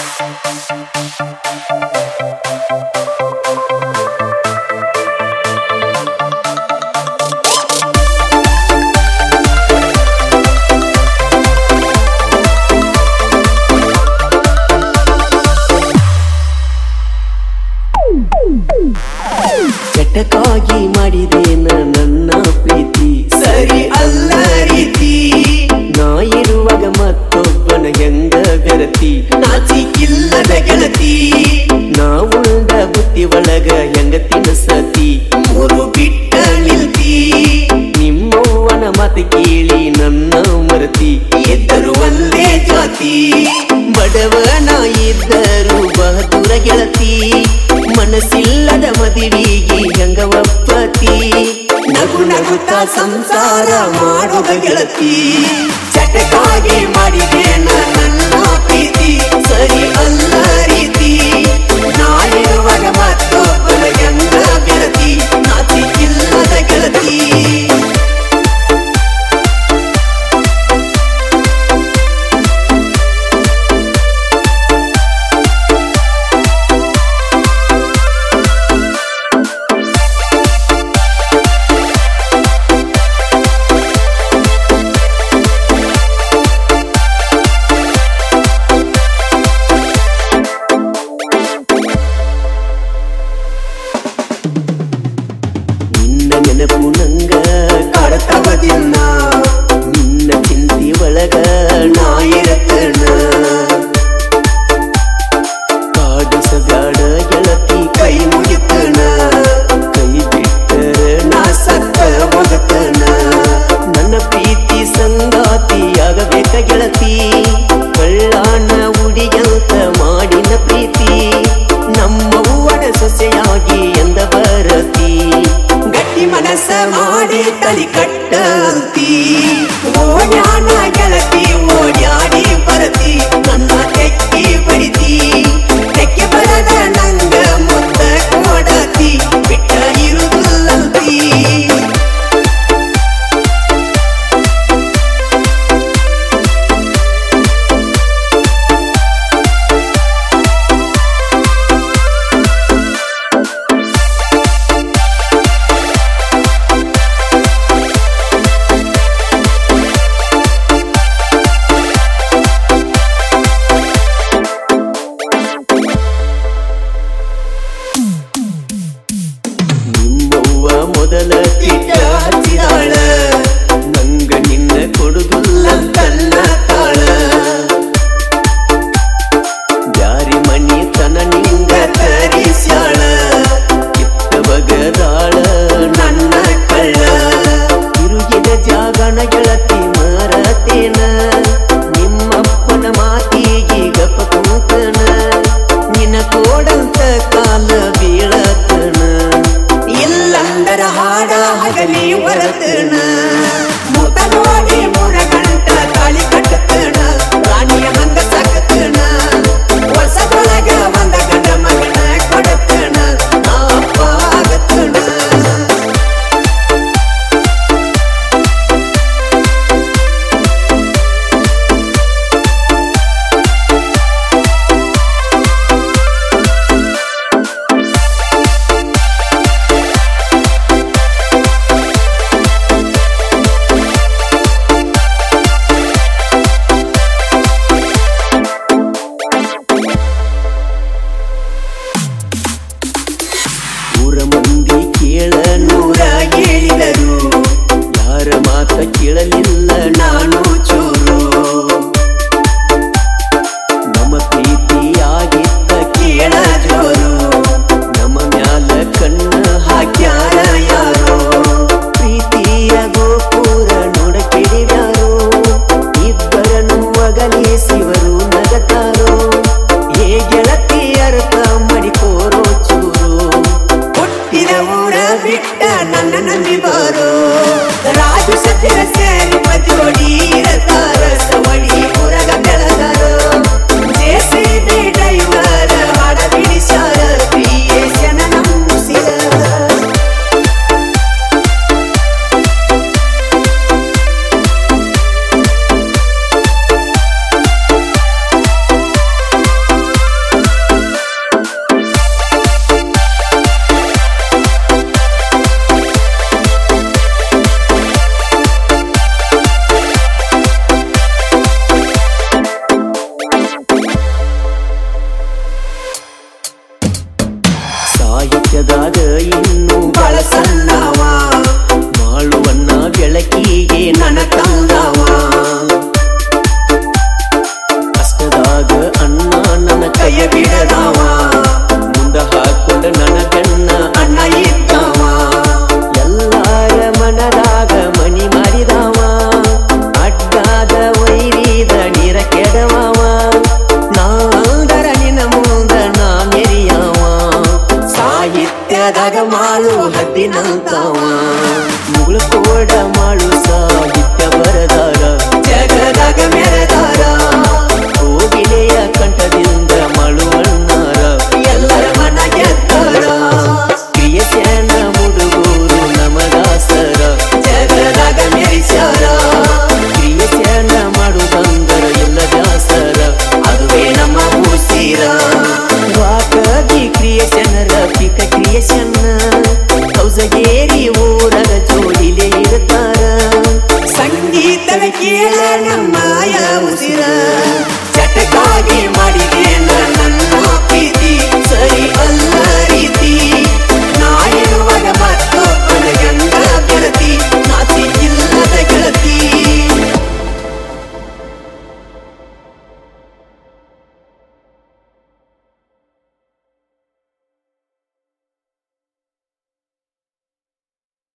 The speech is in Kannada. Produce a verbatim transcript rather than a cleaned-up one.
ಚಟಕಾಗಿ ಮಾಡಿದೇನ ನನ್ನ ಪ್ರೀತಿ ಸರಿ ಅಲ್ಲ ರೀತಿ ನಾ ಇರುವಾಗ ಮತ್ತೊಬ್ಬನ ಹೆಂಗ ಬೆರತಿ ನಾಚಿಕಿಲ್ಲದ ಗೆಳತಿ ನಾ ಉಳ್ದ ಬುತ್ತಿ ಒಳಗ ಹೆಂಗ ತಿನ್ನಸತಿ ಮೂರು ಬಿಟ್ಟ ನಿಲ್ತಿ ನಿಮ್ಮವ್ವನ ಮಾತು ಕೇಳಿ ನನ್ನ ಮರತಿ ಇದ್ದರು ಒಂದೇ ಜಾತಿ ಬಡವನ ಇದ್ದರು ಬಹದೂರ ಗೆಳತಿ ಮನಸ್ಸಿಲ್ಲದ ಮದುವಿಗೆ ಹೆಂಗ ಒಪ್ಪತಿ ನಗು ನಗುತ್ತಾ ಸಂಸಾರ ಮಾಡೋದ ಗೆಳತಿ ಚಟಕಾಗಿ ಮಾಡಿದೇನ ನನ್ನ ಪ್ರೀತಿ ಸರಿ ಅಲ್ಲ ರೀತಿ ನಾನಿರುವಾಗ ಮತ್ತೊಬ್ಬನ ಹೆಂಗ ಗೆಳತಿ ನಾಚಿಕಿಲ್ಲದ ಗೆಳತಿ ನೆನಪು ನಂಗ ಕಾಡತವ ದಿನ ನಿನ್ನ ಚಿಂತಿ ಒಳಗ ನಾ ಇರತನ ಕಾಡಿಸಬ್ಯಾಡ ಗೆಳತಿ ಕೈ ಮುಗಿತನ ಕೈ ಬಿಟ್ಟರ ನಾ ಸತ್ತ ಹೋಗತನ ನನ್ನ ಪ್ರೀತಿ ಸಂಗಾತಿಯಾಗಬೇಕ ಗೆಳತಿ ಕಳ್ಳಾನ ಉಡಿಯಂತ ಮಾಡಿನ ಪ್ರೀತಿ ನಮ್ಮವ್ವನ ಸೊಸೆಯಾಗಿ ಎಂದ ಬರತಿ ಮನಸ್ಸ ಮಾಡಿ ತಲಿ ಕಟ್ಟಂತಿ ಓಡ್ಯಾನ ಗೆಳತಿ ಓಡ್ಯಾಡಿ ಬರತಿ ನನ್ನ ತೆಕ್ಕಿ ಬರಿತಿ ತೆಕ್ಕೆ ಬರದ ನಂಗ ಮುತ್ತ ಕೊಡತಿ ಬಿಟ್ಟ ಇರುವುದಿಲ್ಲಂತಿ ಮೊದಲ ತಿಟ್ಟ ಹಚ್ಚಿದಾಳ ನಂಗ ನಿನ್ನ ಕೊಡುದಿಲ್ಲ ತನ್ನ ತಾಳ ಬ್ಯಾರಿ ಮನಿ ತನ ನಿಂಗ ತರಿಸ್ಯಾಳ ಕಿತ್ತ ಬಗದಾಳ ನನ್ನ ಕಳ್ಳ ತಿರುಗಿದ ಜಾಗನ ಗೆಳತಿ ಮರತೇನ ನಿಮ್ಮಪ್ಪನ ಮಾತಿಗೆ ಗಪ ಕೂತನ ನಿನ್ನ ಕೋಡಂತ ಕಾಲ ಬೀಳತನ ಇಲ್ಲಂದರ ಹಾಡ ಹಗಲಿ ಹೊರತನ ಮುತ ನೋಡಿ ಮೂರ ಗಂಟ ತಾಳಿ ಕಟ್ಟತನ ರಾಣಿಯ ಹಂಗ ಸಾಕತನ ವರ್ಷದೊಳಗ ಒಂದ ಗಂಡ ಮಗನ ಕೊಡತನ ಅಪ್ಪ ಆಗತನ ನೂರ ಮಂದಿ ಕೇಳ ನೂರ ಹೇಳಿದರು ಯಾರ ಮಾತ ಕೇಳಲಿಲ್ಲ ನಾನು ಚೂರು ನಮ್ಮ ಪ್ರೀತಿಯಾಗಿದ್ದ ಕೇಳ ಜೋರು ನಮ್ಮ ಮ್ಯಾಲ ಕಣ್ಣ ಹಾಕ್ಯಾರ ಯಾರೋ ಪ್ರೀತಿಯ ಗೋಪುರ ನೋಡ ಕೆಡಿವ್ಯಾರೋ ಇಬ್ಬರನ್ನು ಅಗಲಿಸಿವರು ನಗತಾರೋ ಹೇ ಗೆಳತಿ ಅರ್ಥ ಮಾಡಿಕೋರೋ ಚೂರು ಊರ ಬಿಟ್ಟ ನನ್ನ ನಂಬಿ ಬಾರೋ ರಾಜು ಸತ್ಯರ ಸೇರಿ ಮಜೋಡಿ ಇರತಾರ ಸವಡಿ ಊರಗ ಬೆಳದಾರ ಜೆಸಿಬಿ ಡ್ರೈವರ್ ಹಾಡ ಬಿಡಿಸಾರ ಕ್ರಿಯೇಷನ್ ನಂಬಿಸಿರ ಜಗದಾಗ ಮಾಳು ಹದ್ದಿನಂತಾವ ಮುಗುಳು ಕೋಡ ಮಾಳು ಸಾಹಿತ್ಯ ಬರದಾರ ಜಗದಾಗ ಮೆರೆದಾರ ಕೋಗಿಲೆಯ ಕಂಠದಿಂದ ಮಾಳುವಣ್ಣಾರ ಎಲ್ಲರ ಮನ ಗೆದ್ದಾರ ಕ್ರಿಯಸ್ಯಾನ ಮುಡುಗೂರು ನಮದಾಸರ ಜಗದಾಗ ಮೆರಿಸ್ಯಾರ ಕ್ರಿಯಸ್ಯಾನ ಮಾಡುವಂದರ ಎಲ್ಲ ದಾಸರ ಅದುವೇ ನಮ್ಮ ಉಸಿರ ವಾಕದಿ ಕ್ರಿಯಸ್ಯಾನರ ಪಿಕ ಕ್ರಿಯಸ್ಯಾನ ಕೌಸಗೇರಿ ಊರಗ ಜೋಡಿಲೆ ಇರ್ತಾರ ಸಂಗೀತವ ಕೇಳ ನಮ್ಮಯ ಉಸಿರ